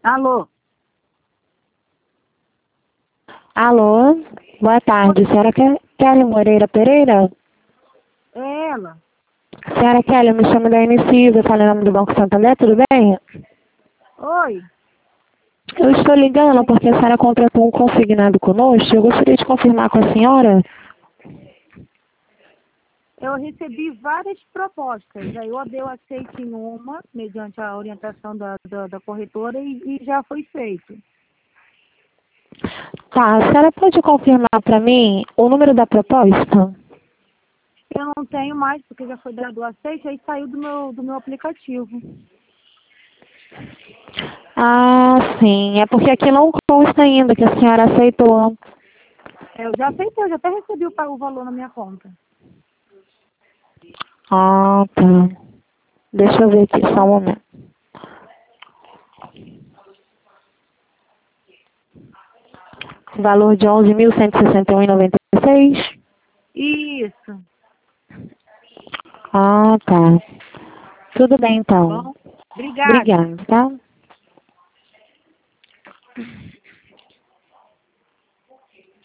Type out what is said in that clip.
Alô? Alô, boa tarde. Senhora Kelly Moreira Pereira? É ela? Senhora Kelly, eu me chamo da Inicisa, falo em nome do Banco Santander, tudo bem? Oi? Eu estou ligando porque a senhora contratou um consignado conosco. Eu gostaria de confirmar com a senhora. Eu recebi várias propostas. Aí eu aceito em uma, mediante a orientação da corretora, e já foi feito. Tá, a senhora pode confirmar para mim o número da proposta? Eu não tenho mais, porque já foi dado o aceite, aí saiu do meu aplicativo. Ah, sim. É porque aqui não consta ainda que a senhora aceitou. Eu já aceitei, eu já até recebi o valor na minha conta. Ah, tá. Deixa eu ver aqui só um momento. Valor de 11.161,96. Isso. Ah, tá. Tudo bem, Tá então. bom? Obrigada. Obrigada, tá?